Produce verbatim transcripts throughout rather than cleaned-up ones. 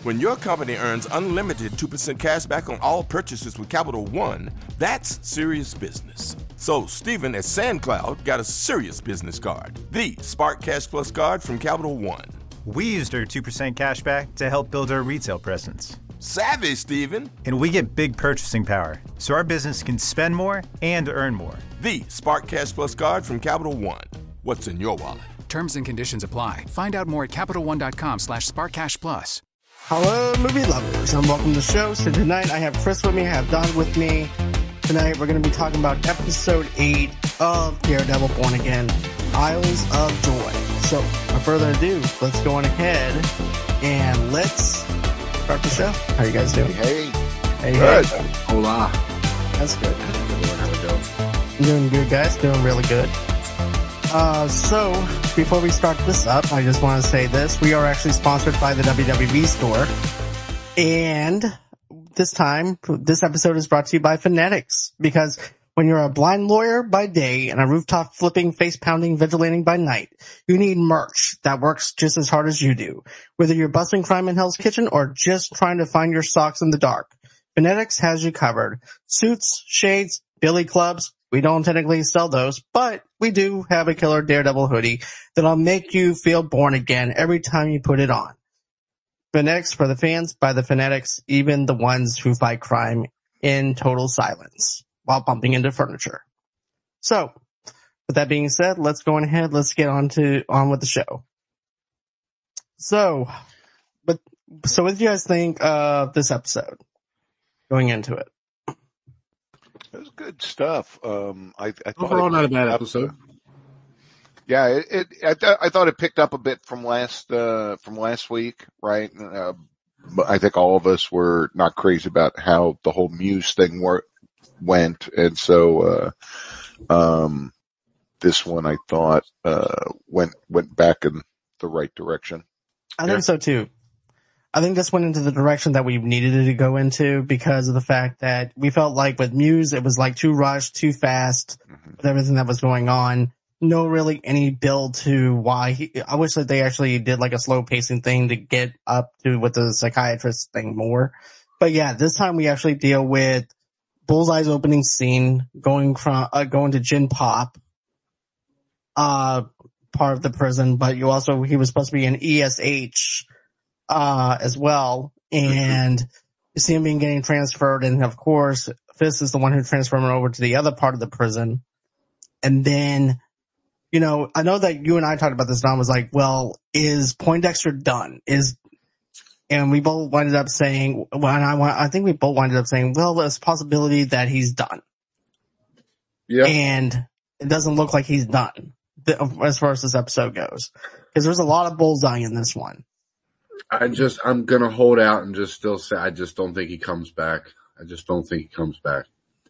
When your company earns unlimited two percent cash back on all purchases with Capital One, that's serious business. So Stephen at SandCloud got a serious business card, the Spark Cash Plus card from Capital One. We used our two percent cash back to help build our retail presence. Savvy, Stephen. And we get big purchasing power, so our business can spend more and earn more. The Spark Cash Plus card from Capital One. What's in your wallet? Terms and conditions apply. Find out more at CapitalOne.com slash SparkCashPlus. Hello, movie lovers, and welcome to the show. So tonight I have Chris with me, I have Don with me. Tonight we're going to be talking about episode eight of Daredevil Born Again, Isles of Joy. So, without further ado, let's go on ahead and let's start the show. How are you guys doing? Hey. Hey, good. Hey. Hola. That's good. I'm doing good, guys. Doing really good. Uh, so, before we start this up, I just want to say this. We are actually sponsored by the W W E store. And this time, this episode is brought to you by Fanatics. Because when you're a blind lawyer by day and a rooftop flipping, face pounding vigilante by night, you need merch that works just as hard as you do. Whether you're busting crime in Hell's Kitchen or just trying to find your socks in the dark, Fanatics has you covered. Suits, shades, billy clubs. We don't technically sell those, but we do have a killer Daredevil hoodie that'll make you feel born again every time you put it on. Fanatics for the fans, by the fanatics, even the ones who fight crime in total silence while bumping into furniture. So, with that being said, let's go on ahead. Let's get on to on with the show. So, but so what do you guys think of this episode going into it? It was good stuff. Um, I, I thought overall it, not a bad episode. Yeah, it, it I, th- I thought it picked up a bit from last uh, from last week, right? Uh, but I think all of us were not crazy about how the whole Muse thing wor- went, and so uh, um, this one I thought uh, went went back in the right direction. I think yeah. so too. I think this went into the direction that we needed it to go into because of the fact that we felt like with Muse, it was like too rushed, too fast mm-hmm. with everything that was going on. No really any build to why he, I wish that they actually did like a slow pacing thing to get up to with the psychiatrist thing more. But yeah, this time we actually deal with Bullseye's opening scene going from, uh, going to Gin Pop, uh, part of the prison, but you also, he was supposed to be an E S H, uh, as well. And you see him being getting transferred. And of course, Fisk is the one who transferred him over to the other part of the prison. And then, you know, I know that you and I talked about this, Don, was like, well, is Poindexter done? Is, and we both winded up saying, well, and I, I think we both winded up saying, well, there's a possibility that he's done. Yeah. And it doesn't look like he's done as far as this episode goes. Because there's a lot of bullseye in this one. I just, I'm going to hold out and just still say, I just don't think he comes back. I just don't think he comes back.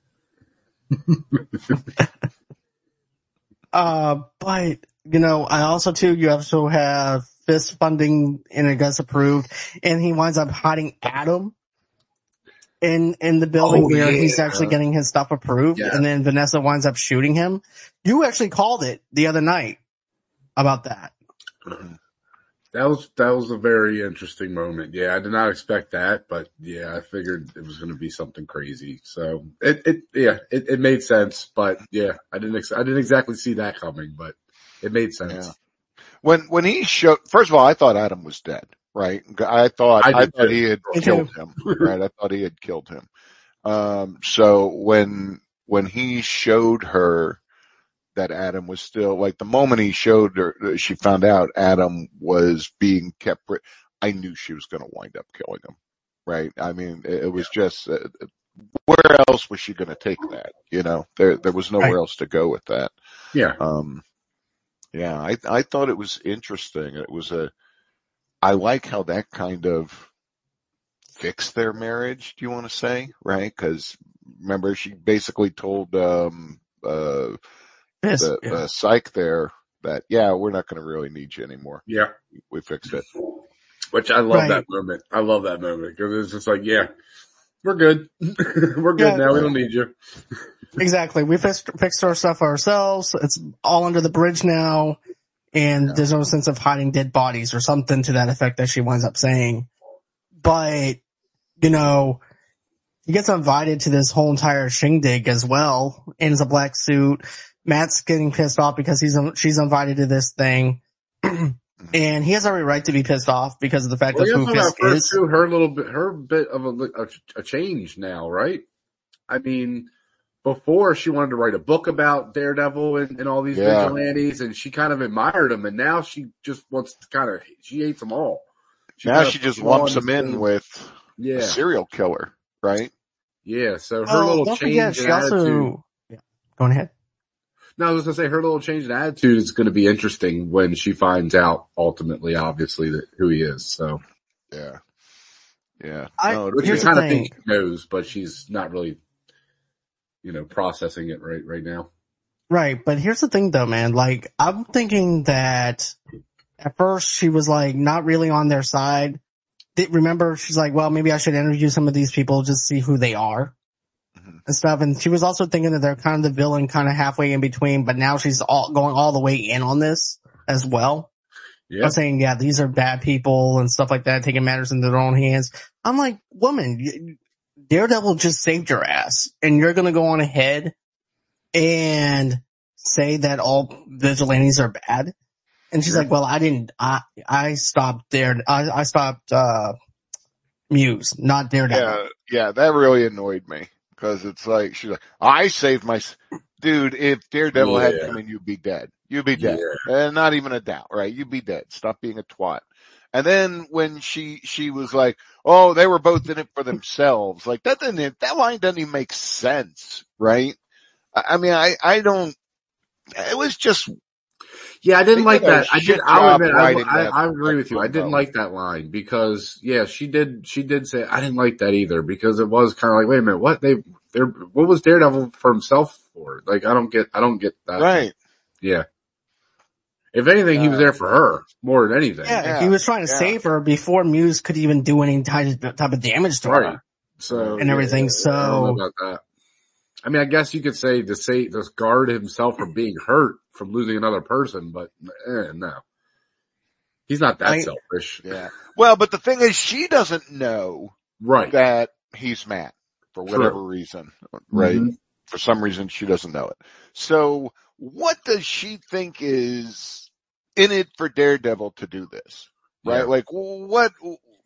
uh, but, you know, I also, too, you also have Fisk funding and it gets approved, and he winds up hiding Adam in, in the building oh, where yeah. he's actually getting his stuff approved, yeah. and then Vanessa winds up shooting him. You actually called it the other night about that. That was that was a very interesting moment. Yeah, I did not expect that, but yeah, I figured it was going to be something crazy. So it, it yeah, it, it made sense. But yeah, I didn't ex- I didn't exactly see that coming, but it made sense. Yeah. When when he showed, first of all, I thought Adam was dead. Right? I thought I, I thought he had killed him. Right? I thought he had killed him. Um. So when when he showed her that Adam was still, like, the moment he showed her, she found out Adam was being kept, I knew she was going to wind up killing him, right? I mean, it, it was yeah. just, uh, where else was she going to take that? You know, there, there was nowhere right. else to go with that. Yeah. Um, yeah, I, I thought it was interesting. It was a, I like how that kind of fixed their marriage, do you want to say, right? Cause remember, she basically told, um, uh, Yes, the, yeah. the psych there that, yeah, we're not going to really need you anymore. Yeah. We fixed it. Which I love right. that moment. I love that moment because it's just like, yeah, we're good. we're good yeah, now. Right. We don't need you. Exactly. We fixed, fixed our stuff ourselves. It's all under the bridge now. And yeah. there's no sense of hiding dead bodies or something to that effect that she winds up saying. but, you know, he gets invited to this whole entire shindig as well in a black suit. Matt's getting pissed off because he's she's invited to this thing. And he has every right to be pissed off because of the fact well, that who Fisk is. Too, her little bit, her bit of a, a, a change now, right? I mean, before she wanted to write a book about Daredevil and, and all these yeah. vigilantes, and she kind of admired them, and now she just wants to kind of she hates them all. She now she just lumps them in with yeah. a serial killer, right? Yeah. So her oh, little don't change forget, in she attitude. Also, yeah. Go ahead. No, I was going to say her little change in attitude is going to be interesting when she finds out ultimately, obviously, that who he is. So, yeah, yeah. I, no, she kind of thinks she knows, but she's not really, you know, processing it right right now. Right, but here's the thing, though, man. Like, I'm thinking that at first she was like not really on their side. Remember, she's like, well, maybe I should interview some of these people just to see who they are. And stuff, and she was also thinking that they're kind of the villain, kind of halfway in between, but now she's all going all the way in on this as well. Yeah. I'm saying, yeah, these are bad people and stuff like that, taking matters into their own hands. I'm like, woman, Daredevil just saved your ass, and you're gonna go on ahead and say that all vigilantes are bad? And she's yeah. like, well, I didn't, I, I stopped there, I, I stopped, uh, Muse, not Daredevil. Yeah, yeah, that really annoyed me. Because it's like, she's like, I saved my, dude, if Daredevil yeah. hadn't come in, you'd be dead. You'd be dead. Yeah. And not even a doubt, right? You'd be dead. Stop being a twat. And then when she, she was like, oh, they were both in it for themselves. Like that didn't, that line doesn't even make sense, right? I, I mean, I, I don't, it was just. Yeah, I didn't like that. I did, I'll admit, I, I, I agree with you. I didn't like that line because, yeah, she did, she did say, I didn't like that either because it was kind of like, wait a minute, what they, they're, what was Daredevil for himself for? Like, I don't get, I don't get that. Right. Yeah. If anything, he was there for her more than anything. Yeah, yeah. He was trying to yeah. save her before Muse could even do any type of, type of damage to right. her. So, and everything. Yeah, so, I don't know about that. I mean, I guess you could say to say, to guard himself from being hurt from losing another person, but eh, no. He's not that I, selfish. Yeah. Well, but the thing is, she doesn't know right. that he's Matt for whatever True. reason, right? Mm-hmm. For some reason, she doesn't know it. So what does she think is in it for Daredevil to do this? Right? Yeah. Like what,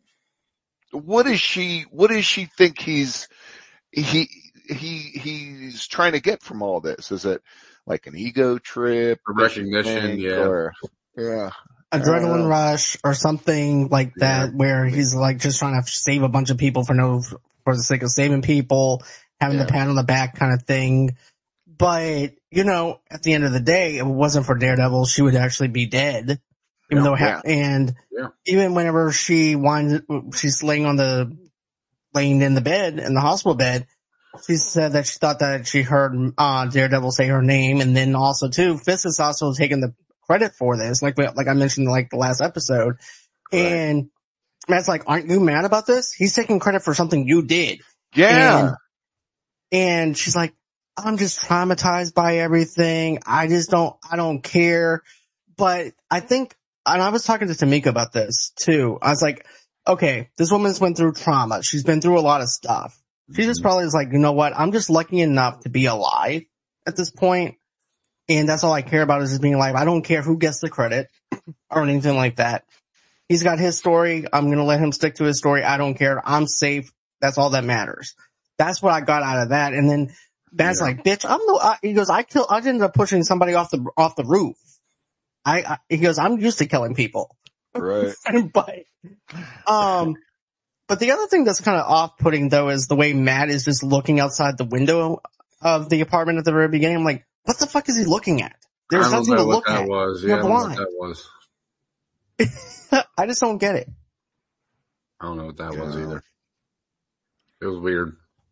what is she, what does she think he's, he, he, he's trying to get from all this? Is it like an ego trip? A recognition, yeah. Or, yeah. Adrenaline uh, rush or something like that, yeah. where he's like just trying to save a bunch of people for no, for the sake of saving people, having yeah. the pat on the back kind of thing. But, you know, at the end of the day, if it wasn't for Daredevil, she would actually be dead. Even yeah, though, yeah. and yeah. even whenever she winds, she's laying on the, laying in the bed, in the hospital bed, she said that she thought that she heard, uh, Daredevil say her name. And then also too, Fisk is also taking the credit for this, like, like I mentioned, like the last episode. Right. And Matt's like, aren't you mad about this? He's taking credit for something you did. Yeah. And, and she's like, I'm just traumatized by everything. I just don't, I don't care. But I think, and I was talking to Tamika about this too. I was like, okay, this woman's went through trauma. She's been through a lot of stuff. She just probably is like, you know what? I'm just lucky enough to be alive at this point. And that's all I care about is just being alive. I don't care who gets the credit or anything like that. He's got his story. I'm going to let him stick to his story. I don't care. I'm safe. That's all that matters. That's what I got out of that. And then Matt's yeah. like, bitch, I'm no, I, he goes, I kill, I ended up pushing somebody off the, off the roof. I, I he goes, I'm used to killing people. Right. but, um, but the other thing that's kind of off-putting though is the way Matt is just looking outside the window of the apartment at the very beginning. I'm like, what the fuck is he looking at? There's nothing to look at. Was. You're yeah, blind. I don't know what that was. I just don't get it. I don't know what that yeah. was either. It was weird.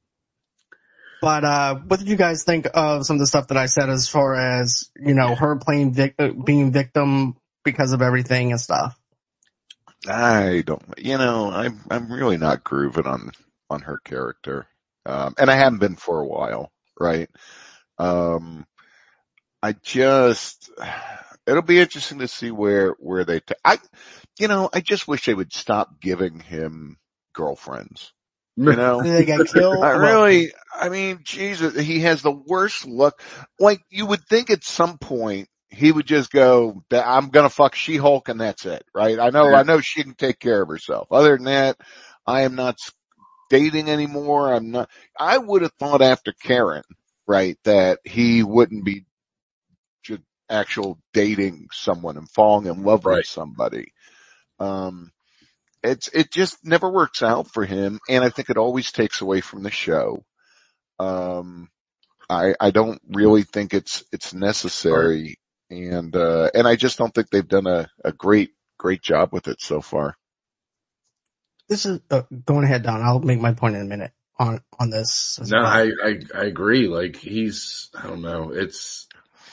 But, uh, what did you guys think of some of the stuff that I said as far as, you know, her playing vic- being victim because of everything and stuff? I don't, you know, I'm, I'm really not grooving on, on her character. Um, and I haven't been for a while, right? Um, I just, it'll be interesting to see where, where they, t- I, you know, I just wish they would stop giving him girlfriends. You know, they got killed. I really, I mean, Jesus, he has the worst luck. Like, you would think at some point he would just go, I'm going to fuck She-Hulk and that's it, right? I know, I know she can take care of herself. Other than that, I am not dating anymore. I'm not, I would have thought after Karen, right, that he wouldn't be just actual dating someone and falling in love right. with somebody. Um, It's, it just never works out for him. And I think it always takes away from the show. Um, I, I don't really think it's, it's necessary. And, uh, and I just don't think they've done a, a great, great job with it so far. This is, uh, going ahead, Don. I'll make my point in a minute on, on this. No, well. I, I, I agree. Like, he's, I don't know. It's,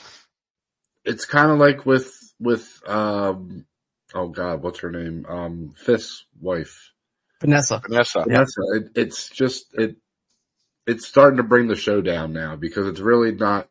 it's kind of like with, with, um, oh God, what's her name? Um, Fisk's wife. Vanessa. Vanessa. Vanessa. It, it's just, it, it's starting to bring the show down now because it's really not,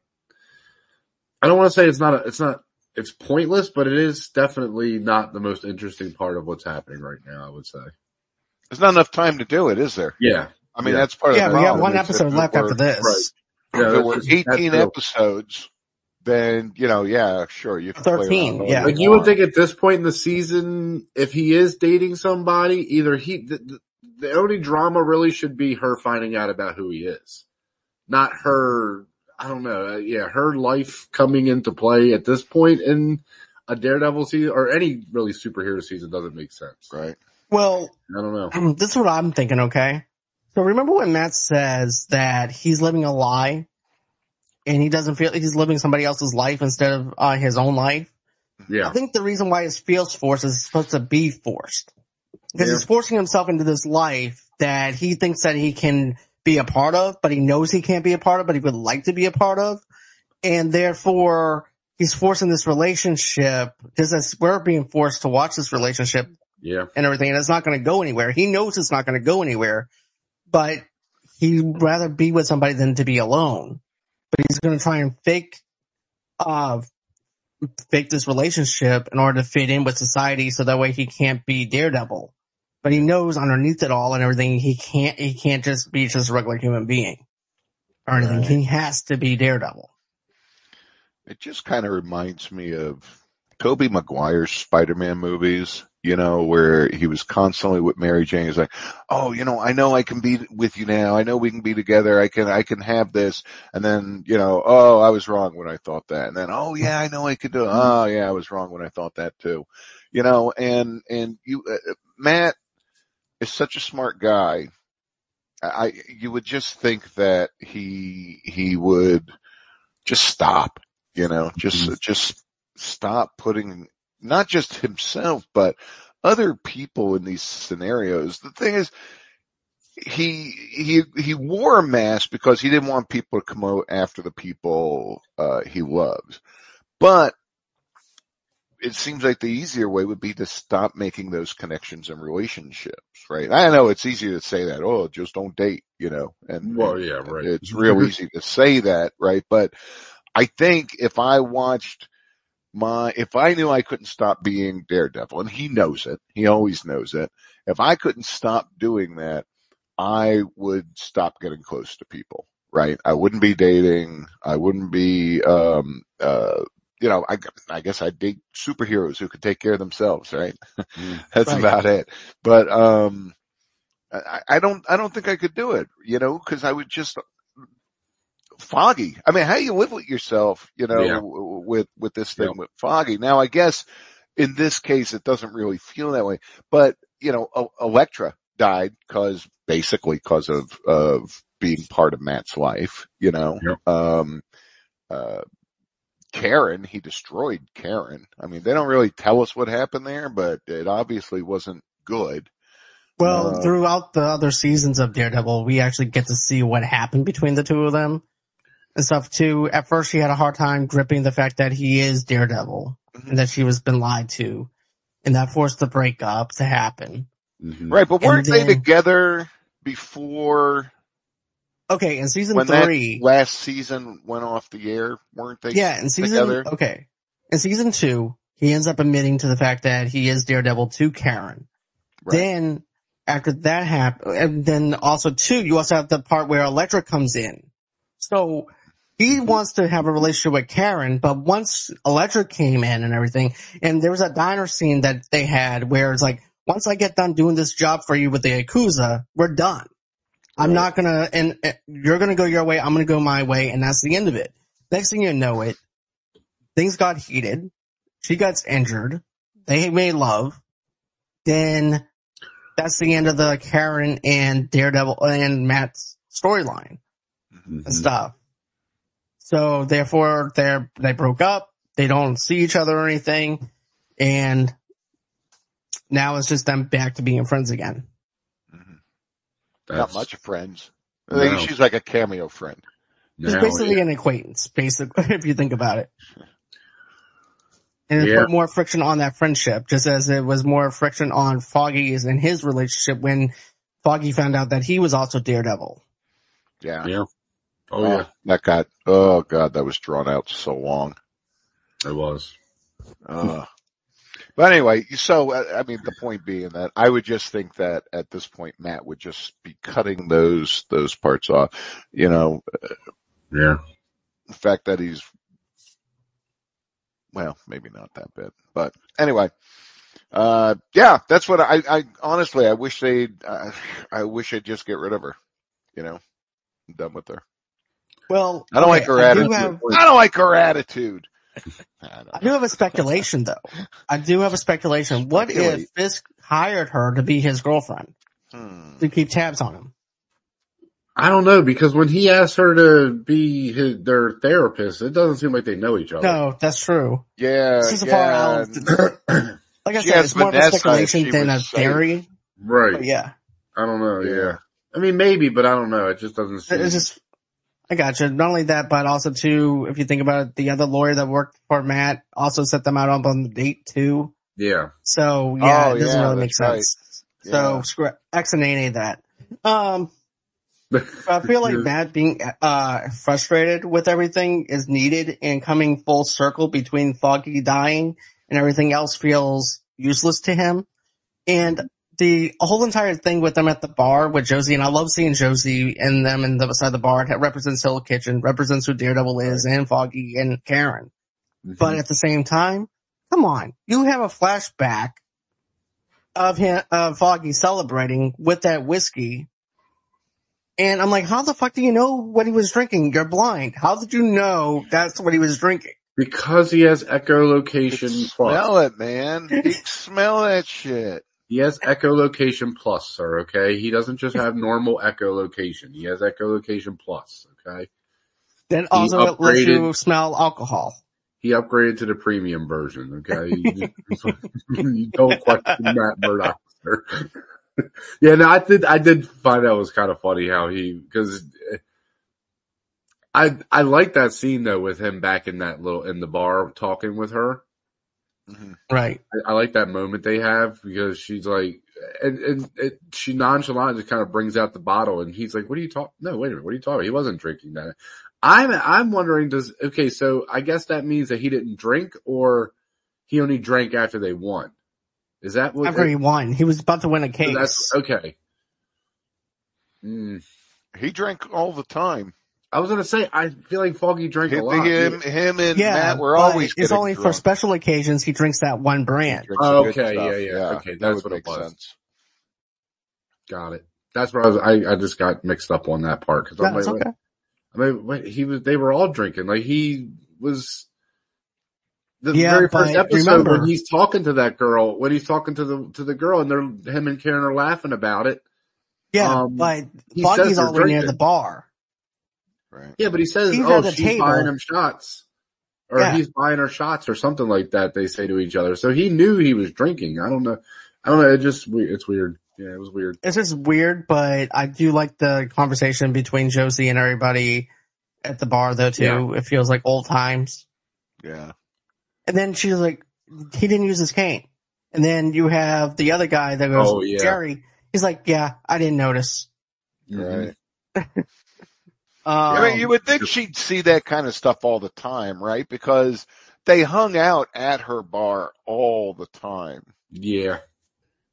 I don't want to say it's not, a, it's not, it's pointless, but it is definitely not the most interesting part of what's happening right now, I would say. There's not enough time to do it, is there? Yeah. I mean, yeah. that's part yeah, of the we problem. got one episode left were, after this. Right. Yeah, if there were eighteen that's episodes, then, you know, yeah, sure, you can thirteen, play yeah. Like, you would think at this point in the season, if he is dating somebody, either he, the, the only drama really should be her finding out about who he is. Not her, I don't know, yeah, her life coming into play at this point in a Daredevil season, or any really superhero season, doesn't make sense. Right. Well, I don't know. This is what I'm thinking, okay? So remember when Matt says that he's living a lie and he doesn't feel he's living somebody else's life instead of uh, his own life? Yeah. I think the reason why it feels forced is it's supposed to be forced. Because Yeah. he's forcing himself into this life that he thinks that he can be a part of, but he knows he can't be a part of, but he would like to be a part of. And therefore, he's forcing this relationship, just as we're being forced to watch this relationship Yeah. and everything, and it's not going to go anywhere. He knows it's not going to go anywhere, but he'd rather be with somebody than to be alone. But he's going to try and fake, uh, fake this relationship in order to fit in with society so that way he can't be Daredevil. But he knows underneath it all and everything, he can't, he can't just be just a regular human being or anything. Right. He has to be Daredevil. It just kind of reminds me of Tobey Maguire's Spider-Man movies, you know, where he was constantly with Mary Jane. He's like, oh, you know, I know I can be with you now. I know we can be together. I can, I can have this. And then, you know, oh, I was wrong when I thought that. And then, oh yeah, I know I could do it. Oh yeah, I was wrong when I thought that too. You know, and, and you, uh, Matt is such a smart guy. I, you would just think that he, he would just stop, you know, just, mm-hmm. just stop putting not just himself, but other people in these scenarios. The thing is, he, he, he wore a mask because he didn't want people to come out after the people, uh, he loves. But it seems like the easier way would be to stop making those connections and relationships, right? I know it's easier to say that, oh, just don't date, you know, and, well, yeah, right. It's real easy to say that, right? But I think if I watched my, if I knew I couldn't stop being Daredevil, and he knows it, he always knows it. If I couldn't stop doing that, I would stop getting close to people, right? I wouldn't be dating. I wouldn't be, um, uh, you know, I, I guess I'd date superheroes who could take care of themselves, right? Mm, That's right. About it. But, um, I, I don't, I don't think I could do it, you know, cause I would just, Foggy. I mean, how do you live with yourself, you know, yeah. with, with this thing yeah. with Foggy? Now, I guess in this case, it doesn't really feel that way, but, you know, Elektra died cause, basically cause of, of being part of Matt's life, you know, yeah. um, uh, Karen, he destroyed Karen. I mean, they don't really tell us what happened there, but it obviously wasn't good. Well, uh, throughout the other seasons of Daredevil, we actually get to see what happened between the two of them and stuff too. At first, she had a hard time gripping the fact that he is Daredevil mm-hmm. and that she was been lied to, and that forced the breakup to happen. Mm-hmm. Right, but weren't then, they together before? Okay, in season when three, that last season went off the air, weren't they? Yeah, in season together? Okay, in season two, he ends up admitting to the fact that he is Daredevil to Karen. Right. Then after that happened, and then also too, you also have the part where Elektra comes in. So he wants to have a relationship with Karen, but once Elektra came in and everything, and there was a diner scene that they had where it's like, once I get done doing this job for you with the Yakuza, we're done. I'm Right. not gonna, and uh, you're gonna go your way, I'm gonna go my way, and that's the end of it. Next thing you know it, things got heated. She gets injured. They made love. Then that's the end of the Karen and Daredevil and Matt's storyline Mm-hmm. and stuff. So therefore, they're they broke up. They don't see each other or anything, and now it's just them back to being friends again. Not much of friends. I No. think she's like a cameo friend. It's Now, basically yeah. an acquaintance, basically, if you think about it. And it Yeah. put more friction on that friendship, just as it was more friction on Foggy's and his relationship when Foggy found out that he was also Daredevil. Yeah. Yeah. Oh, Oh, yeah, that got, oh God, that was drawn out so long. it was. Uh, but anyway, so, uh, I mean, the point being that I would just think that at this point, Matt would just be cutting those, those parts off. You know, Yeah. the fact that he's, well, maybe not that bad, but anyway, uh, yeah, that's what I, I, honestly, I wish they'd, uh, I wish they'd just get rid of her, you know, I'm done with her. Well, I don't okay, like her I do attitude. have- I don't like her attitude. I don't I do have a speculation, though. I do have a speculation. What if Speculate. Fisk hired her to be his girlfriend Hmm. to keep tabs on him? I don't know, because when he asked her to be his, their therapist, it doesn't seem like they know each other. No, that's true. Yeah, This is yeah. far out. Like I She said, asked it's more of a Vanessa if speculation she than a was safe. theory. Right. But yeah, I don't know, Yeah. yeah. I mean, maybe, but I don't know. It just doesn't seem. it's just. I gotcha. Not only that, but also too, if you think about it, the other lawyer that worked for Matt also set them out on, on the date too. Yeah. So yeah, Oh, it doesn't yeah, really make that's right. sense. Yeah. So screw X and A that. Um, I feel like Matt being uh frustrated with everything is needed, and coming full circle between Foggy dying and everything else feels useless to him. And the whole entire thing with them at the bar with Josie, and I love seeing Josie and them in the beside the bar. It represents Hill Kitchen, represents who Daredevil is, and Foggy and Karen. But at the same time, come on, you have a flashback of him, of Foggy celebrating with that whiskey. And I'm like, how the fuck do you know what he was drinking? You're blind. How did you know that's what he was drinking? Because he has echolocation plus. Smell it, man. You can smell that shit. He has echolocation plus, sir, okay? He doesn't just have normal echolocation. He has echolocation plus, okay? Then also it lets upgraded- you smell alcohol. He upgraded to the premium version, okay? You, you don't question Matt Murdock, sir. Yeah, no, I did, I did find that was kind of funny how he, cause I, I like that scene though with him back in that little, in the bar talking with her. Mm-hmm. Right. I, I like that moment they have because she's like, and, and it, she nonchalant just kind of brings out the bottle and he's like, what are you talking? No, wait a minute. What are you talking about? He wasn't drinking that. I'm, I'm wondering, does, okay, so I guess that means that he didn't drink or he only drank after they won. Is that what? After he won, he was about to win a so case. that's, okay. Mm. He drank all the time. I was gonna say, I feel like Foggy drank a Him, lot. him, him and yeah, Matt were but always it's getting only for drunk. special occasions he drinks that one brand. Drinks Oh, the good okay, stuff. yeah, yeah, okay, that that's would what it make was. sense. Got it. That's where I was, I, I just got mixed up on that part. Cause I'm That's like, okay. I mean, wait, he was, they were all drinking. Like he was, the Yeah, very first but episode remember- when he's talking to that girl, when he's talking to the, to the girl and they're, him and Karen are laughing about it. Yeah, Um, but he Foggy's says they're all the way near drinking. the bar. Right. Yeah, but he says, He's oh, at the she's table. buying him shots. Or Yeah. he's buying her shots or something like that, they say to each other. So he knew he was drinking. I don't know. I don't know. It just, it's weird. Yeah, it was weird. It's just weird, but I do like the conversation between Josie and everybody at the bar, though, too. Yeah. It feels like old times. Yeah. And then she's like, he didn't use his cane. And then you have the other guy that goes, Oh, yeah. Jerry. He's like, yeah, I didn't notice. Right. Um, I mean, you would think she'd see that kind of stuff all the time, right? Because they hung out at her bar all the time. Yeah.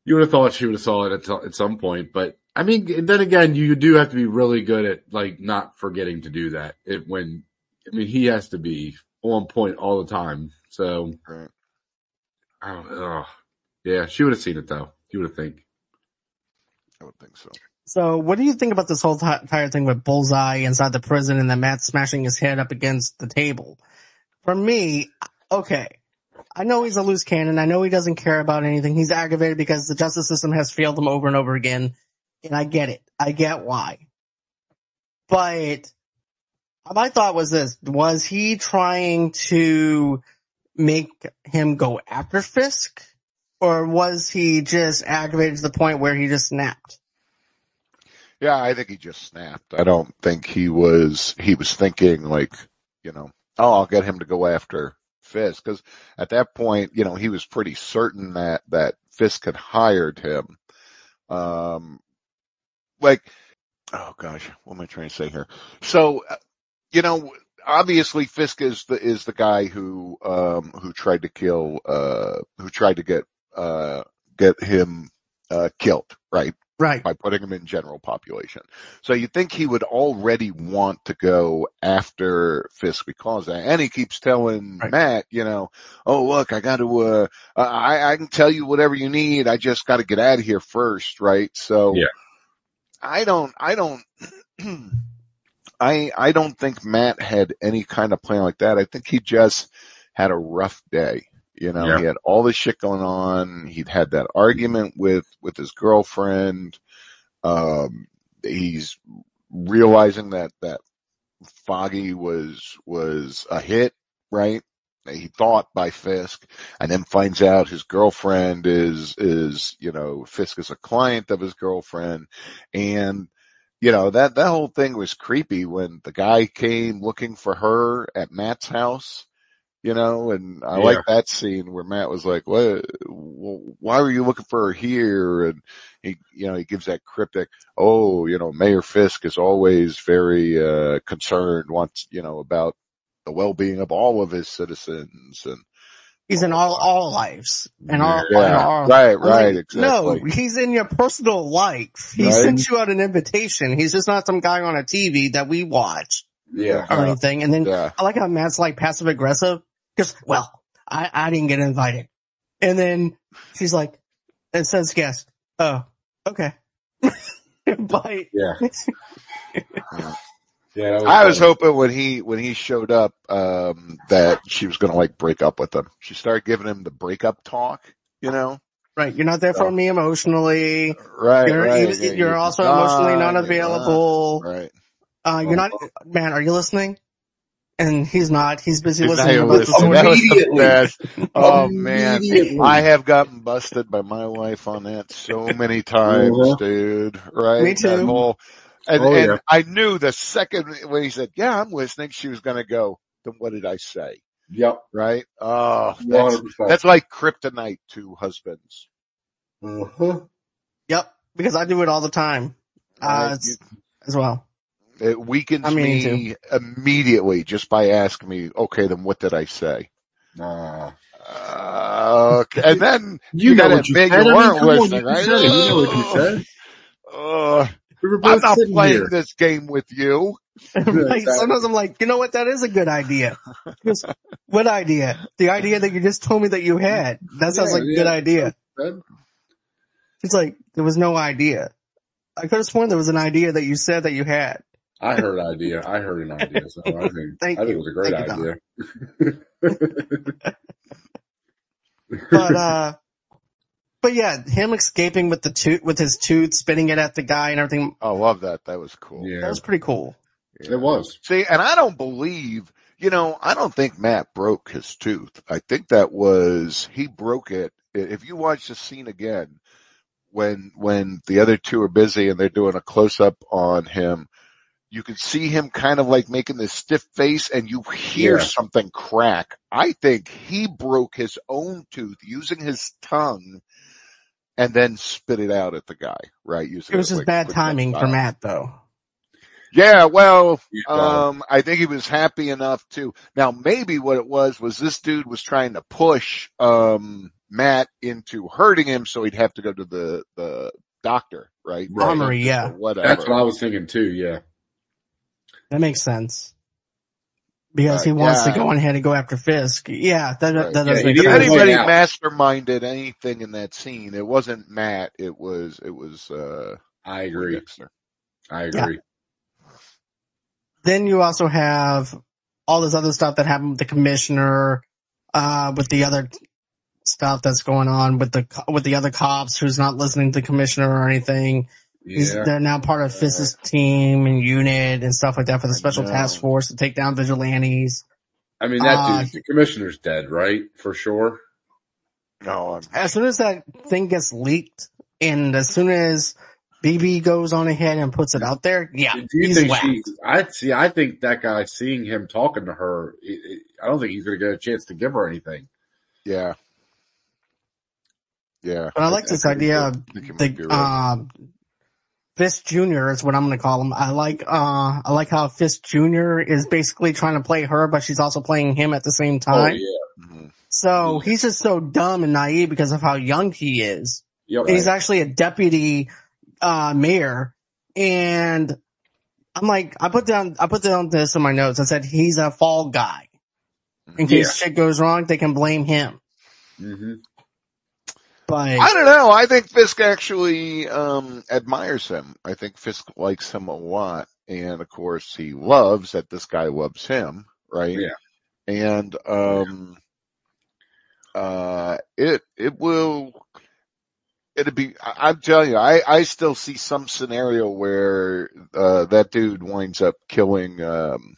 You would have thought she would have saw it at, t- at some point, but I mean, then again, you do have to be really good at like not forgetting to do that. It when I mean, he has to be on point all the time. So, Right. I don't know. Yeah, she would have seen it though. You would have think. I would think so. So, what do you think about this whole t- entire thing with Bullseye inside the prison and then Matt smashing his head up against the table? For me, okay, I know he's a loose cannon. I know he doesn't care about anything. He's aggravated because the justice system has failed him over and over again, and I get it. I get why. But my thought was this: was he trying to make him go after Fisk, or was he just aggravated to the point where he just snapped? Yeah, I think he just snapped. I don't think he was, he was thinking like, you know, oh, I'll get him to go after Fisk. Cause at that point, you know, he was pretty certain that, that Fisk had hired him. Um, like, oh gosh, what am I trying to say here? So, you know, obviously Fisk is the, is the guy who, um, who tried to kill, uh, who tried to get, uh, get him, uh, killed, right? Right. By putting him in general population. So you think he would already want to go after Fisk because of that. And he keeps telling right. Matt, you know, oh, look, I got to, uh, I, I can tell you whatever you need. I just got to get out of here first. Right. So yeah. I don't, I don't, I, I don't think Matt had any kind of plan like that. I think he just had a rough day. You know, yeah. He had all this shit going on. He'd had that argument with, with his girlfriend. Um, he's realizing that, that Foggy was, was a hit, right? He thought by Fisk, and then finds out his girlfriend is, is, you know, Fisk is a client of his girlfriend. And, you know, that, that whole thing was creepy when the guy came looking for her at Matt's house. You know, and I yeah. like that scene where Matt was like, "What? Why were you looking for her here?" And he, you know, he gives that cryptic, "Oh, you know, Mayor Fisk is always very uh concerned, wants, you know, about the well-being of all of his citizens." And he's in all all lives and all, yeah, all right, right, like, exactly. No, he's in your personal life. He right? sent you out an invitation. He's just not some guy on a T V that we watch, yeah, or anything. And then yeah. I like how Matt's like passive aggressive. Because, well, I, I didn't get invited. And then she's like, it says guest. Oh, okay. Bye. Yeah. yeah. Was I was hoping when he, when he showed up, um, that she was going to like break up with him. She started giving him the breakup talk, you know? Right. You're not there for oh. me emotionally. Right. You're, right. You're, you're also not, emotionally not available. Not. Right. Uh, you're not, man, are you listening? And he's not. He's busy he's listening about the story. That was the best. Oh man, I have gotten busted by my wife on that so many times, uh-huh. dude. Right? Me too. That whole, and, oh, and yeah. I knew the second when he said, "Yeah, I'm listening," she was going to go. Then what did I say? Yep. Right? Oh, that's, that's like kryptonite to husbands. Uh-huh. Yep. Because I do it all the time, uh, you, as well. It weakens I mean, me immediately just by asking me, okay, then what did I say? Uh, uh, okay. And then you, you know gotta admit you weren't listening, right? You know what you said. Uh, we were both I'm not playing here. this game with you. Right. Sometimes I'm like, you know what? That is a good idea. Goes, what idea? The idea that you just told me that you had. That sounds yeah, like a yeah. good idea. It's like, there was no idea. I could have sworn there was an idea that you said that you had. I heard idea. I heard an idea. So I think, Thank I think you. it was a great Thank idea. but, uh, but yeah, him escaping with the tooth, with his tooth, spitting it at the guy and everything. I love that. That was cool. Yeah. That was pretty cool. Yeah. It was. See, and I don't believe, you know, I don't think Matt broke his tooth. I think that was, he broke it. If you watch the scene again, when, when the other two are busy and they're doing a close up on him, you can see him kind of like making this stiff face and you hear yeah. something crack. I think he broke his own tooth using his tongue and then spit it out at the guy, right? Using it was it just like, bad timing for Matt though. Yeah, well, yeah. um, I think he was happy enough to, now maybe what it was, was this dude was trying to push, um, Matt into hurting him, so he'd have to go to the the doctor, right? Armory, yeah. Or whatever. That's what I was thinking too. Yeah, that makes sense. Because right, he wants yeah. to go ahead and go after Fisk. Yeah, that, right. that yeah, does make If sense. anybody Out. masterminded anything in that scene, it wasn't Matt. It was it was. uh I agree. Dexter. I agree. Yeah. Then you also have all this other stuff that happened with the commissioner, uh, with the other stuff that's going on with the with the other cops who's not listening to the commissioner or anything. He's, Yeah. they're now part of Fisk's team and unit and stuff like that for the special task force to take down vigilantes. I mean, that Uh, dude, the commissioner's dead, right? For sure. No, I'm, As soon as that thing gets leaked, and as soon as B B goes on ahead and puts it out there, yeah, Do you he's think whacked. she? I see. I think that guy seeing him talking to her, it, it, I don't think he's going to get a chance to give her anything. yeah, yeah. But I like this idea of think you might be the right. um, Fisk Junior is what I'm going to call him. I like uh, I like how Fisk Junior is basically trying to play her, but she's also playing him at the same Oh time. yeah. Mhm. So he's just so dumb and naive because of how young he is. Yep. He's actually a deputy uh, mayor, and I'm like, I put down, I put down this in my notes. I said he's a fall guy. In case Yeah. shit goes wrong, they can blame him. Mm-hmm. But I don't know. I think Fisk actually um admires him. I think Fisk likes him a lot, and of course he loves that this guy loves him, right? Yeah. And um, uh, it it will. It'd be. I- I'm telling you, I I still see some scenario where uh that dude winds up killing um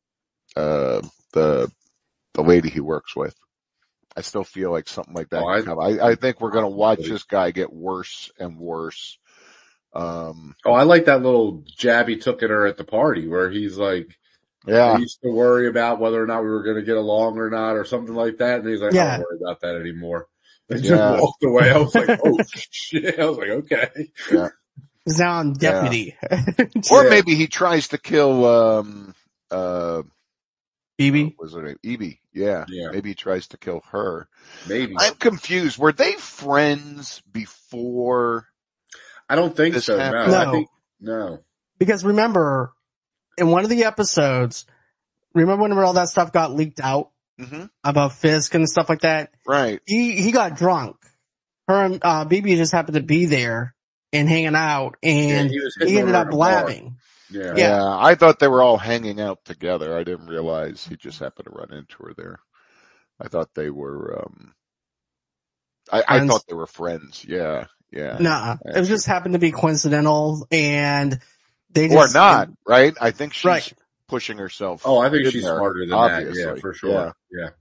uh the the lady he works with. I still feel like something like that. Oh, I- can come. I, I think we're going to watch this guy get worse and worse. Um, Oh, I like that little jab he took at her at the party where he's like, yeah, I used to worry about whether or not we were going to get along or not or something like that. And he's like, I Yeah. don't worry about that anymore. And Yeah. just walked away. I was like, oh shit. I was like, okay. yeah. he's now on deputy. Or Yeah. maybe he tries to kill, um, uh, B B. what was her name? Evie. Yeah. Yeah. Maybe he tries to kill her. Maybe. I'm confused. Were they friends before? I don't think This so. No, happened. I No. think, no. Because remember, in one of the episodes, remember whenever all that stuff got leaked out hmm about Fisk and stuff like that? Right. He he got drunk. Her and uh, B B just happened to be there and hanging out, and Yeah, he was he, hitting ended her up in a bar. blabbing. Yeah. Yeah. Yeah. I thought they were all hanging out together. I didn't realize he just happened to run into her there. I thought they were, um, I, I Friends? thought they were friends. Yeah. Yeah. Nah, it was just happened to be coincidental, and they Or just not, right? I think she's Right. pushing herself. Oh, I think in she's there, smarter than obviously. that. Yeah, for sure. Yeah.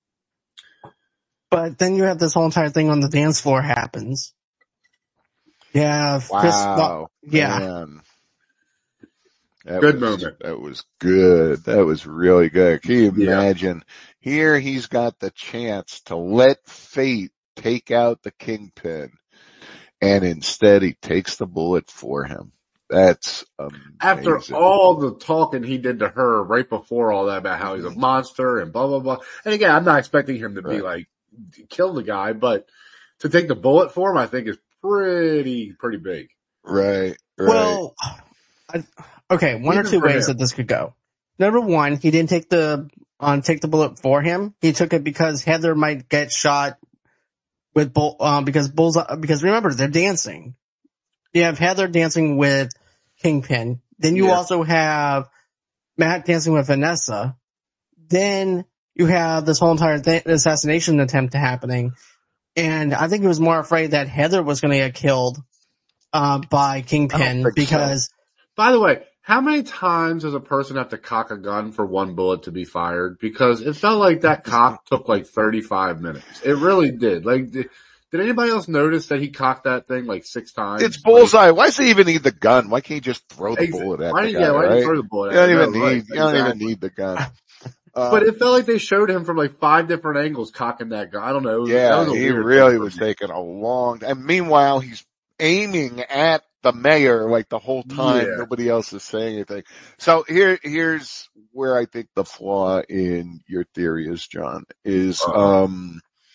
But then you have this whole entire thing on the dance floor happens. Yeah, Fisk, Wow. yeah. Man. That Good was, moment. That was good. That was really good. Can you Yeah. imagine? Here he's got the chance to let fate take out the Kingpin, and instead he takes the bullet for him. That's amazing. After all the talking he did to her right before all that about how he's a monster and blah, blah, blah. And again, I'm not expecting him to be Right. like, kill the guy, but to take the bullet for him, I think is pretty, pretty big. Right. Right. Well, I, okay, one Even or two for ways him. that this could go. Number one, he didn't take the um, take the bullet for him. He took it because Heather might get shot with bull um, because bulls because remember they're dancing. You have Heather dancing with Kingpin. Then you Yeah. also have Matt dancing with Vanessa. Then you have this whole entire th- assassination attempt happening. And I think he was more afraid that Heather was going to get killed uh, by Kingpin think so. because By the way, how many times does a person have to cock a gun for one bullet to be fired? Because it felt like that cock took like thirty-five minutes. It really did. Like, did, did anybody else notice that he cocked that thing like six times? it's bullseye. Why does he even need the gun? Why can't he just throw the Like, bullet at why the did, guy? yeah, why did right? you throw the bullet You at don't him? even No, right, need. You don't even exactly. need the gun. Um, But it felt like they showed him from like five different angles cocking that gun. I don't know. It was- that yeah, was a he weird really thing for was me. taking a long. And meanwhile, he's aiming at the mayor like the whole time. Yeah. Nobody else is saying anything. So here, here's where I think the flaw in your theory is, John. Is Uh-huh. um,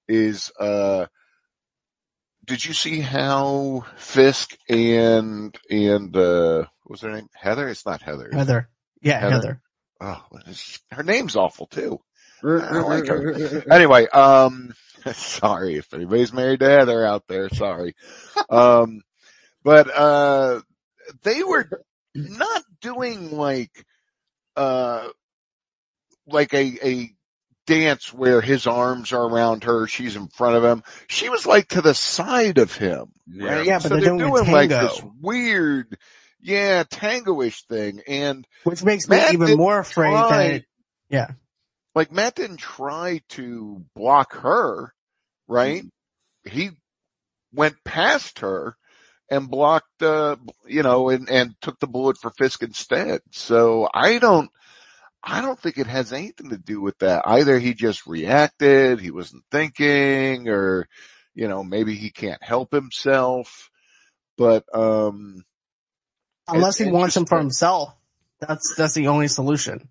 is, uh, did you see how Fisk and, and, uh, what was her name? Heather? It's not Heather. Heather. Yeah, Heather. Heather. Oh, her name's awful too. I don't like her. Anyway, um, sorry if anybody's married to Heather out there. Sorry. Um, but, uh, they were not doing like, uh, like a, a dance where his arms are around her, she's in front of him. She was like to the side of him. Right? Yeah, but so they're, they're doing, doing tango. like this weird, yeah, tango-ish thing. And which makes Matt me even more afraid try, that it, yeah. Like Matt didn't try to block her, right? Mm-hmm. He went past her and blocked, uh, you know, and, and took the bullet for Fisk instead. So I don't, I don't think it has anything to do with that. Either he just reacted, he wasn't thinking, or, you know, maybe he can't help himself. But, um, unless he wants him for himself, that's, that's the only solution.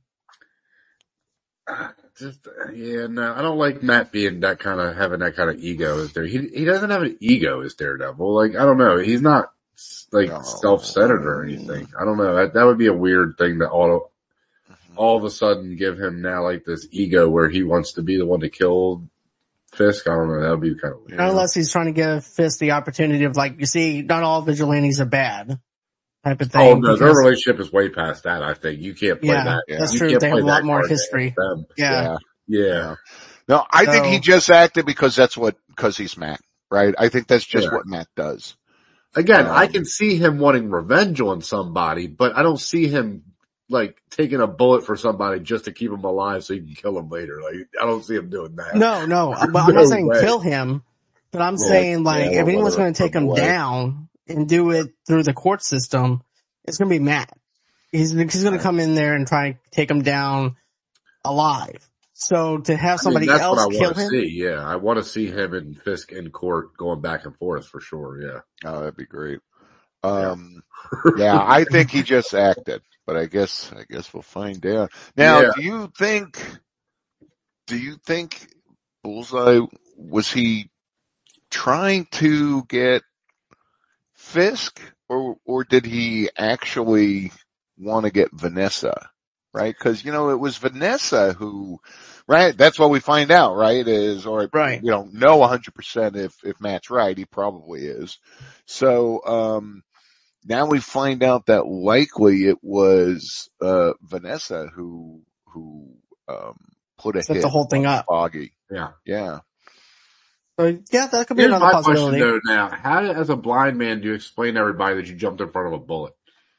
Just, yeah, no, I don't like Matt being that kind of, having that kind of ego as there. He, he doesn't have an ego as Daredevil. Like, I don't know. He's not like no. self-centered or anything. I don't know. That, that would be a weird thing to all, all of a sudden give him now like this ego where he wants to be the one to kill Fisk. I don't know. That would be kind of weird. Unless he's trying to give Fisk the opportunity of like, you see, not all vigilantes are bad. Type of thing. Oh no, their relationship is way past that. I think you can't play yeah, that. That's you true. They have a lot more history. Yeah. yeah, yeah. No, I so, think he just acted because that's what because he's Matt, right? I think that's just yeah. what Matt does. Again, um, I can see him wanting revenge on somebody, but I don't see him like taking a bullet for somebody just to keep him alive so he can kill him later. Like I don't see him doing that. No, no, but no I'm not saying way. kill him, but I'm yeah, saying like yeah, if anyone's going to take him away. down and do it through the court system, it's going to be Matt. He's, he's going to come in there and try and take him down alive. So to have somebody I mean, else kill him. See. Yeah, I want to see him and Fisk in court going back and forth for sure. Yeah. Oh, that'd be great. Um, yeah, yeah I think he just acted, but I guess, I guess we'll find out. Now, yeah. do you think, do you think Bullseye, was he trying to get Fisk, or or did he actually want to get Vanessa, right? Because, you know, it was Vanessa who, right? That's what we find out, right? Is, or right. we don't know one hundred percent if, if Matt's right. He probably is. So, um, now we find out that likely it was, uh, Vanessa who, who, um, put a Set hit the whole thing on up. Foggy. Yeah. Yeah. So, yeah, that could be Here's another my possibility. Question, though, now, how, as a blind man, do you explain to everybody that you jumped in front of a bullet?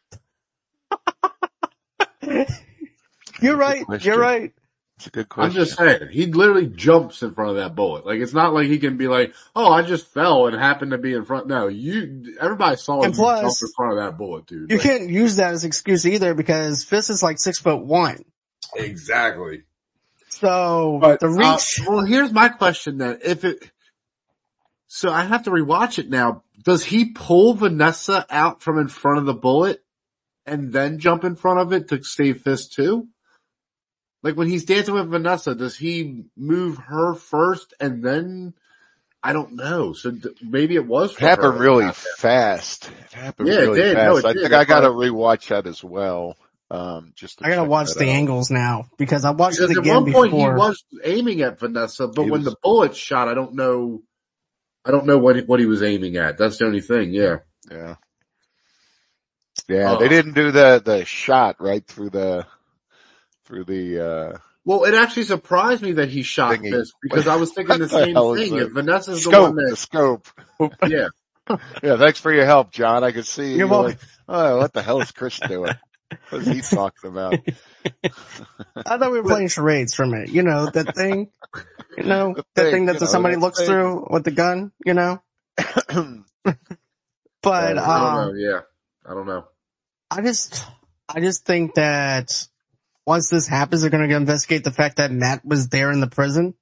You're right. You're right. It's a good question. I'm just saying, he literally jumps in front of that bullet. Like, it's not like he can be like, oh, I just fell and happened to be in front. No, you, everybody saw and you plus, jump in front of that bullet, dude. You like, can't use that as excuse either because Fisk is like six foot one. Exactly. So, but, the reach. Uh, well, here's my question then. If it, so I have to rewatch it now. Does he pull Vanessa out from in front of the bullet and then jump in front of it to save Fisk too? Like when he's dancing with Vanessa, does he move her first and then? I don't know. So th- maybe it was. It happened really fast. It happened yeah, really it did. fast. No, it I did. think I gotta rewatch that as well. Um, just to I gotta watch the out. angles now because I watched because it again at one before. point he was aiming at Vanessa, but He when was- the bullet shot, I don't know. I don't know what he, what he was aiming at. That's the only thing. Yeah. Yeah. Yeah, Uh, they didn't do the, the shot right through the, through the, uh, Well, it actually surprised me that he shot Thingy. this because I was thinking the What the same hell is thing. that? If Vanessa's the scope, one that, the scope. yeah, Yeah, thanks for your help, John. I could see You're you welcome. like, oh, what the hell is Chris doing? What is he talking about? I thought we were playing charades for a minute. You know, that thing, you know, The that thing, thing that you know, somebody that looks thing. through with the gun, you know? But, I don't um, know. Yeah, I don't know. I just, I just think that once this happens, they're going to investigate the fact that Matt was there in the prison.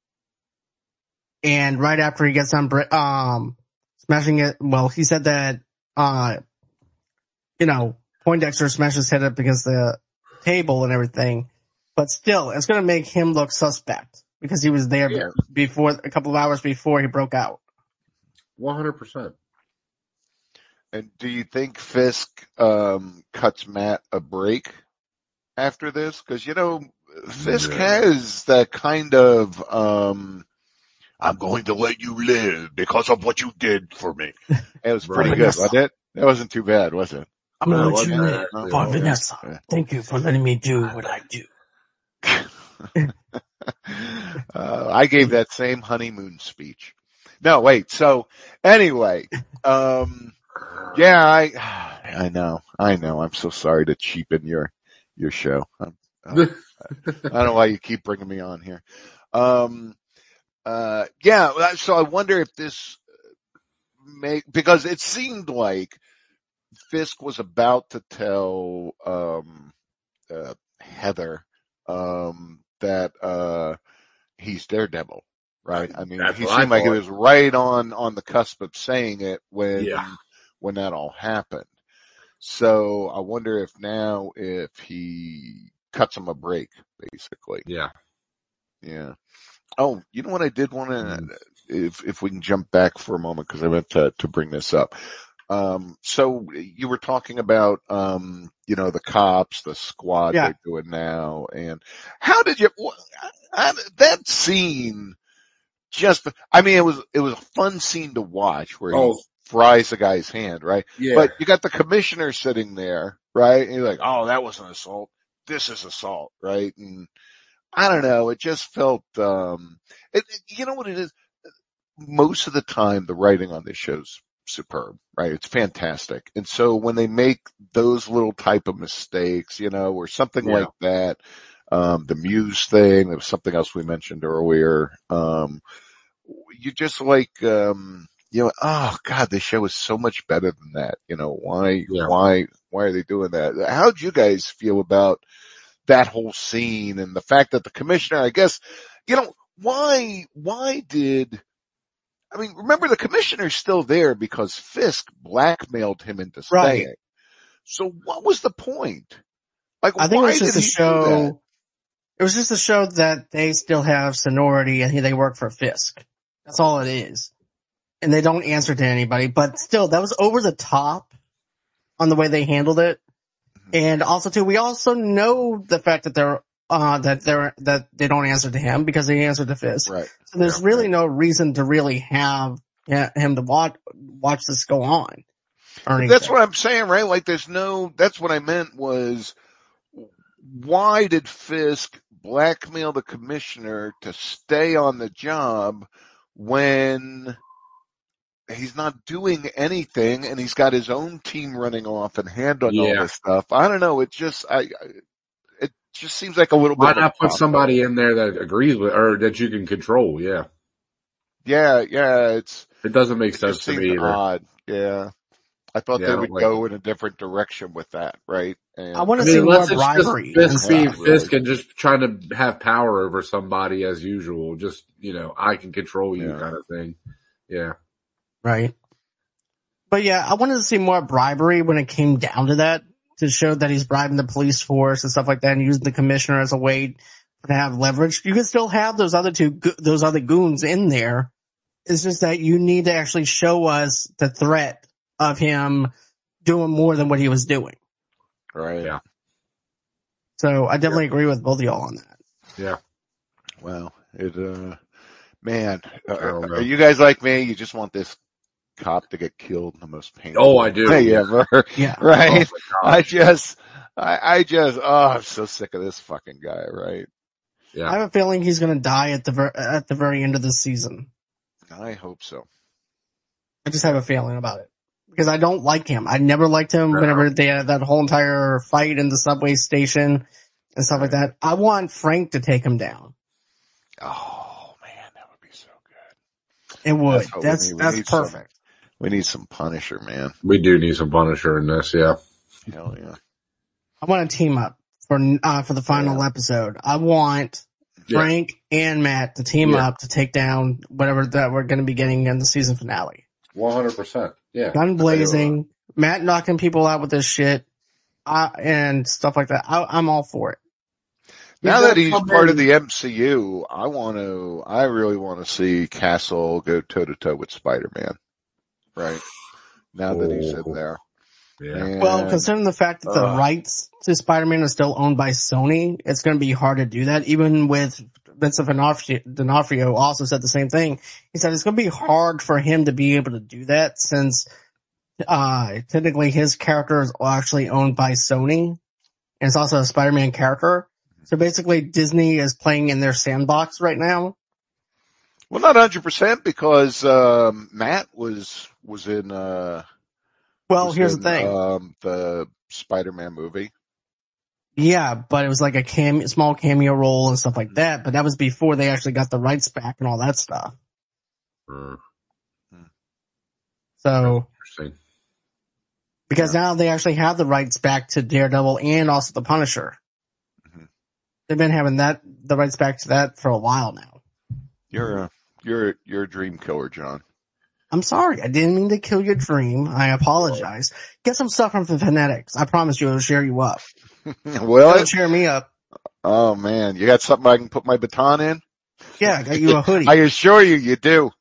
And right after he gets on, um, smashing it, well, he said that, uh, you know, Poindexter smashed his head up against the table and everything. But still, it's going to make him look suspect. because he was there Yeah. before, a couple of hours before he broke out. one hundred percent. And do you think Fisk um, cuts Matt a break after this? Because, you know, Fisk Yeah. has that kind of, um, I'm going to let you live because of what you did for me. It was pretty Right. good, wasn't it? That wasn't too bad, was it? I'm gonna No, let you wasn't live, it? No? Bob Yeah. Vanessa. Yeah. Thank you for letting me do what I do. uh, I gave that same honeymoon speech. No, wait. So anyway, um, yeah, I, I know, I know. I'm so sorry to cheapen your, your show. I'm, uh, I don't know why you keep bringing me on here. Um, uh, yeah. So I wonder if this make, because it seemed like Fisk was about to tell, um, uh, Heather, um, that, uh, he's Daredevil, right? I mean, That's he what I seemed like he thought. was right on, on the cusp of saying it when, Yeah. when that all happened. So I wonder if now, if he cuts him a break, basically. Yeah. Yeah. Oh, you know what I did want to, Mm. if, if we can jump back for a moment, because I meant to, to bring this up. Um, so you were talking about, um, you know, the cops, the squad Yeah. they're doing now, and how did you, I, that scene just, I mean, it was, it was a fun scene to watch where he Oh, fries the guy's hand, right? yeah. But you got the commissioner sitting there, right? And you're like, oh, that was an assault. This is assault, right? And I don't know. It just felt, um, it, it, you know what it is? Most of the time, the writing on this show's superb, right? It's fantastic. And so when they make those little type of mistakes, you know, or something Yeah. like that, um, the Muse thing, there was something else we mentioned earlier, um, you just like, um, you know, oh God, this show is so much better than that. You know, why, Yeah. why, why are they doing that? How'd you guys feel about that whole scene and the fact that the commissioner, I guess, you know, why, why did, I mean, remember the commissioner's still there because Fisk blackmailed him into staying. Right. So what was the point? Like, I think it why was just did to he do that? show, it was just to show that they still have seniority and they work for Fisk. That's all it is. And they don't answer to anybody, but still, that was over the top on the way they handled it. And also too, we also know the fact that they're, uh, that they're, that they don't answer to him because they answer to Fisk. Right. So there's Yeah, really right. no reason to really have yeah, him to watch, watch this go on. or anything. That's what I'm saying, right? Like there's no, that's what I meant was, why did Fisk blackmail the commissioner to stay on the job when he's not doing anything and he's got his own team running off and handling all Yeah. this stuff? I don't know. It just, I, I it just seems like a little Why bit of not a put pop somebody in there that agrees with, or that you can control? Yeah. Yeah, yeah, it's, It doesn't make it sense just to seemed me either. odd. Yeah. I thought Yeah, they I don't would like go in a different direction with that, right? And I want I to mean, see more unless it's just bribery. Fisk and being stuff. really. Fisk and just trying to have power over somebody as usual. Just, you know, I can control you Yeah. kind of thing. Yeah. Right. But yeah, I wanted to see more bribery when it came down to that, to show that he's bribing the police force and stuff like that and using the commissioner as a way to have leverage. You can still have those other two, go- those other goons in there. It's just that you need to actually show us the threat of him doing more than what he was doing. Right. Yeah. So I definitely agree with both of y'all on that. Yeah. Well, it, uh, man, uh, I don't know. are you guys like me? You just want this cop to get killed in the most painful Oh, I do. way Yeah. ever, Yeah. right? Oh my I gosh. just, I, I just, oh, I'm so sick of this fucking guy, right? I Yeah. have a feeling he's going to die at the ver- at the very end of the season. I hope so. I just have a feeling about it because I don't like him. I never liked him whenever they had that whole entire fight in the subway station and stuff like that. I want Frank to take him down. Oh man, that would be so good. It would. That's what we That's need. We that's need some- perfect. We need some Punisher, man. We do need some Punisher in this. Yeah. Hell yeah. I want to team up for uh, for the final Yeah. episode. I want Yeah. Frank and Matt to team Yeah. up to take down whatever that we're going to be getting in the season finale. one hundred percent. Yeah. Gun blazing, Matt knocking people out with this shit, uh, and stuff like that. I, I'm all for it. now that he's part in. of the M C U, I want to, I really want to see Castle go toe to toe with Spider-Man. Right. Now oh. that he's in there. Yeah. And, well, considering the fact that the uh, rights to Spider-Man are still owned by Sony, it's going to be hard to do that. Even with Vincent D'Onofrio also said the same thing. He said it's going to be hard for him to be able to do that since uh technically his character is actually owned by Sony, and it's also a Spider-Man character. So basically Disney is playing in their sandbox right now. Well, not one hundred percent because um, Matt was was in uh Well, here's in, the thing. Um, the Spider-Man movie. Yeah, but it was like a cam- small cameo role and stuff like that. But that was before they actually got the rights back and all that stuff. Mm-hmm. So, interesting. Because yeah. now they actually have the rights back to Daredevil and also the Punisher. Mm-hmm. They've been having that the rights back to that for a while now. You're a you're you're a dream killer, John. I'm sorry. I didn't mean to kill your dream. I apologize. Get some stuff from Fanatics. I promise you it'll cheer you up. Well, it'll cheer me up. Oh man, you got something I can put my baton in? Yeah, I got you a hoodie. I assure you, you do.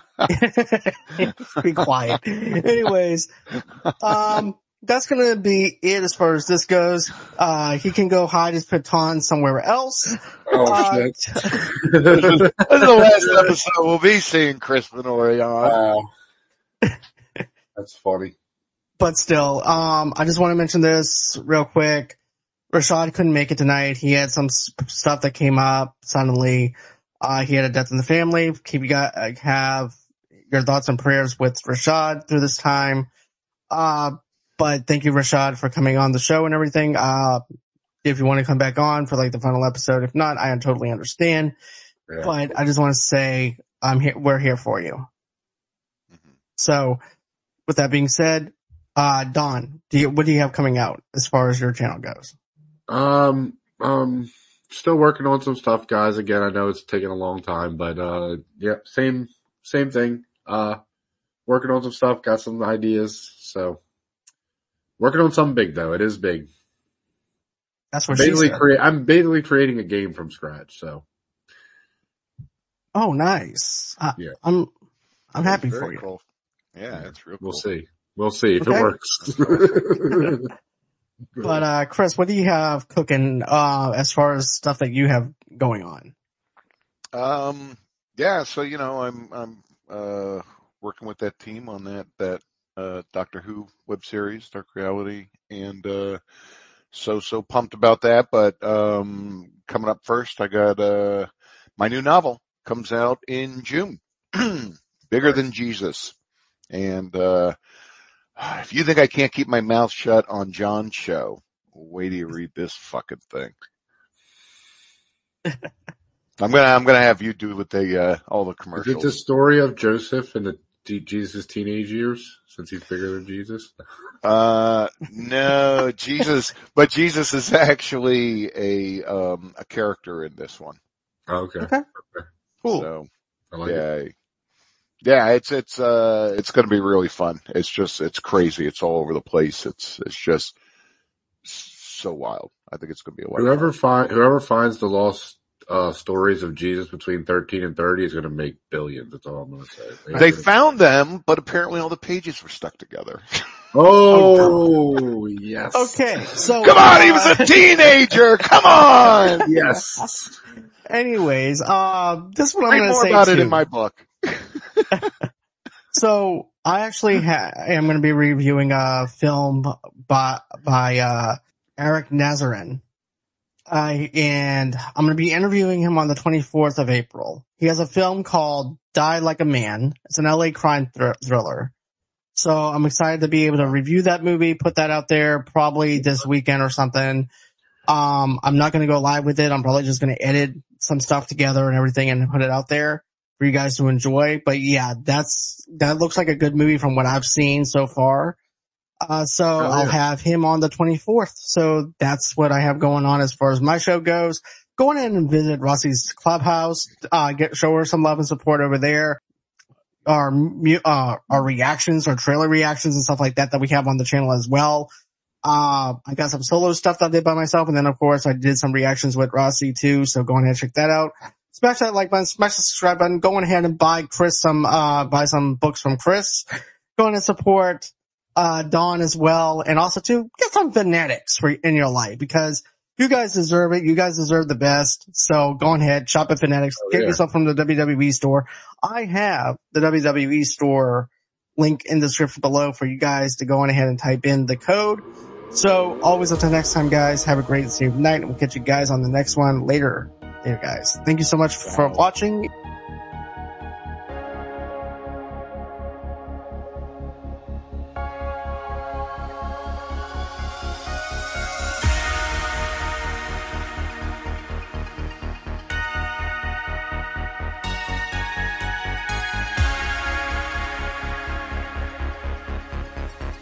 Be quiet. Anyways, um, that's gonna be it as far as this goes. Uh, he can go hide his baton somewhere else. Oh uh, shit. This is the last episode we'll be seeing Chris Minori on. Wow. That's funny. But still, um, I just want to mention this real quick. Rashad couldn't make it tonight. He had some stuff that came up suddenly. Uh, he had a death in the family. Keep you guys, have your thoughts and prayers with Rashad through this time. Uh, but thank you, Rashad, for coming on the show and everything. Uh, if you want to come back on for like the final episode, if not, I totally understand. Yeah. But I just want to say, I'm here, we're here for you. Mm-hmm. So with that being said, uh, Don, do you, what do you have coming out as far as your channel goes? Um, um, Still working on some stuff, guys. Again, I know it's taking a long time, but, uh, yeah, same, same thing. Uh, working on some stuff, got some ideas. So working on something big though. It is big. That's what basically she said. Crea- I'm basically creating a game from scratch. So. Oh, nice. Uh, yeah. I'm, I'm that's happy for you. Cool. Yeah, that's real cool. We'll see. We'll see if okay. it works. But, uh, Chris, what do you have cooking, uh, as far as stuff that you have going on? Um, yeah, so, you know, I'm, I'm, uh, working with that team on that, that, uh, Doctor Who web series, Dark Reality, and, uh, so, so pumped about that. But, um, coming up first, I got, uh, my new novel comes out in June, Bigger Than Jesus. And, uh, if you think I can't keep my mouth shut on John's show, wait till you read this fucking thing. I'm gonna, I'm gonna have you do with the uh, all the commercials. Is it the story of Joseph and the Jesus' teenage years, since he's bigger than Jesus? Uh, no, Jesus, but Jesus is actually a um a character in this one. Oh, okay. Okay. Cool. So, I like yeah. it. Yeah, it's, it's, uh, it's going to be really fun. It's just, it's crazy. It's all over the place. It's, it's just so wild. I think it's going to be a lot Whoever of fun. find, whoever finds the lost, uh, stories of Jesus between thirteen and thirty is going to make billions. That's all I'm going to say. They, they found them, but apparently all the pages were stuck together. Oh, yes. Okay. So, come on. Uh, he was a teenager. Come on. Yes. Anyways, uh, this is what I'm going to say. More about too. it in my book. So I actually ha- am going to be reviewing a film by by uh, Eric Nazarin, uh, and I'm going to be interviewing him on the twenty-fourth of April. He has a film called Die Like a Man. It's an L A crime thr- thriller. So I'm excited to be able to review that movie, put that out there probably this weekend or something. Um, I'm not going to go live with it. I'm probably just going to edit some stuff together and everything and put it out there for you guys to enjoy. But yeah, that's, that looks like a good movie from what I've seen so far. Uh, so oh, yeah. I'll have him on the twenty-fourth. So that's what I have going on as far as my show goes. Go in and visit Rossi's Clubhouse, uh, get, show her some love and support over there. Our, uh, our reactions, our trailer reactions and stuff like that that we have on the channel as well. Uh, I got some solo stuff that I did by myself, and then of course I did some reactions with Rossi too. So go ahead and check that out. Smash that like button, smash the subscribe button. Go ahead and buy Chris some, uh, buy some books from Chris. Go ahead and support, uh, Dawn as well. And also to get some fanatics for in your life, because you guys deserve it. You guys deserve the best. So go ahead, shop at Fanatics. Oh, get yeah. yourself from the W W E store. I have the W W E store link in the description below for you guys to go on ahead and type in the code. So always until next time, guys, have a great and safe night. And we'll catch you guys on the next one later. There, guys. Thank you so much for watching.